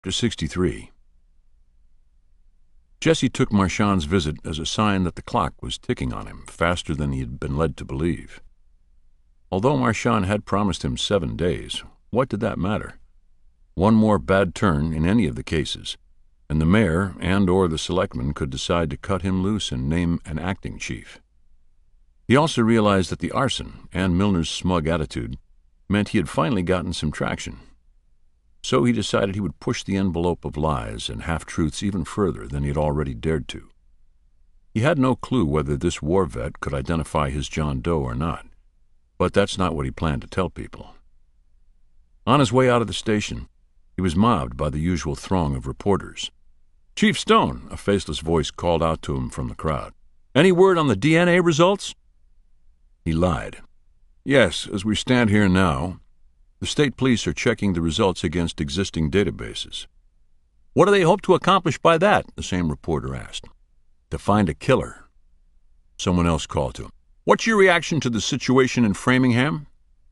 Chapter 63. Jesse took Marchand's visit as a sign that the clock was ticking on him faster than he had been led to believe. Although Marchand had promised him 7 days, what did that matter? One more bad turn in any of the cases, and the mayor and/or the selectmen could decide to cut him loose and name an acting chief. He also realized that the arson and Milner's smug attitude meant he had finally gotten some traction. So he decided he would push the envelope of lies and half-truths even further than he had already dared to. He had no clue whether this war vet could identify his John Doe or not, but that's not what he planned to tell people. On his way out of the station, he was mobbed by the usual throng of reporters. "Chief Stone," a faceless voice called out to him from the crowd. "Any word on the DNA results?" He lied. "Yes, as we stand here now, the state police are checking the results against existing databases." "What do they hope to accomplish by that?" the same reporter asked. "To find a killer." Someone else called to him. "What's your reaction to the situation in Framingham?"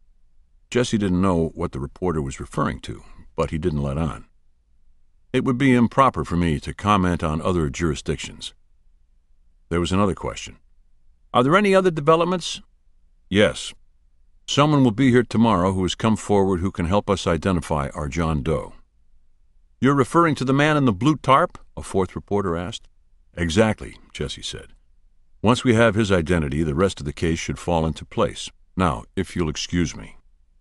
Jesse didn't know what the reporter was referring to, but he didn't let on. "It would be improper for me to comment on other jurisdictions." There was another question. "Are there any other developments?" "Yes. Someone will be here tomorrow who has come forward who can help us identify our John Doe." "You're referring to the man in the blue tarp?" a fourth reporter asked. "Exactly," Jesse said. "Once we have his identity, the rest of the case should fall into place. Now, if you'll excuse me."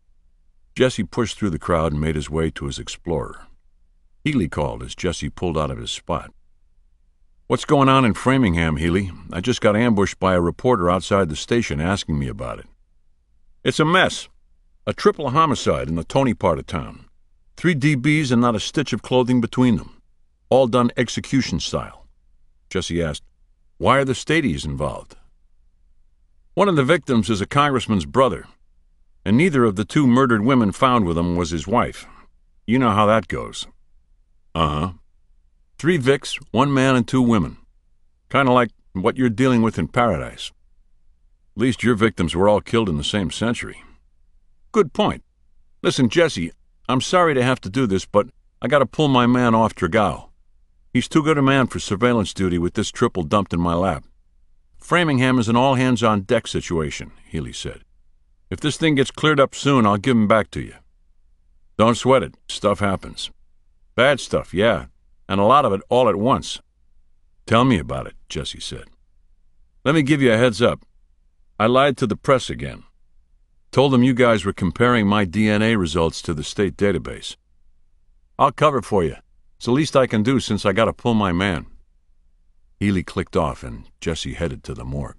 Jesse pushed through the crowd and made his way to his Explorer. Healy called as Jesse pulled out of his spot. "What's going on in Framingham, Healy? I just got ambushed by a reporter outside the station asking me about it." "It's a mess. A triple homicide in the Tony part of town. 3 DBs and not a stitch of clothing between them. All done execution style." Jesse asked, "Why are the Stadies involved?" "One of the victims is a congressman's brother, and neither of the 2 murdered women found with him was his wife. You know how that goes." "Uh-huh. 3 Vics, 1 man and 2 women. Kind of like what you're dealing with in Paradise. At least your victims were all killed in the same century." "Good point. Listen, Jesse, I'm sorry to have to do this, but I got to pull my man off Dragao. He's too good a man for surveillance duty with this triple dumped in my lap. Framingham is an all-hands-on-deck situation," Healy said. "If this thing gets cleared up soon, I'll give him back to you." "Don't sweat it. Stuff happens." "Bad stuff, yeah, and a lot of it all at once." "Tell me about it," Jesse said. "Let me give you a heads up. I lied to the press again. Told them you guys were comparing my DNA results to the state database. I'll cover for you. It's the least I can do since I got to pull my man." Healy clicked off and Jesse headed to the morgue.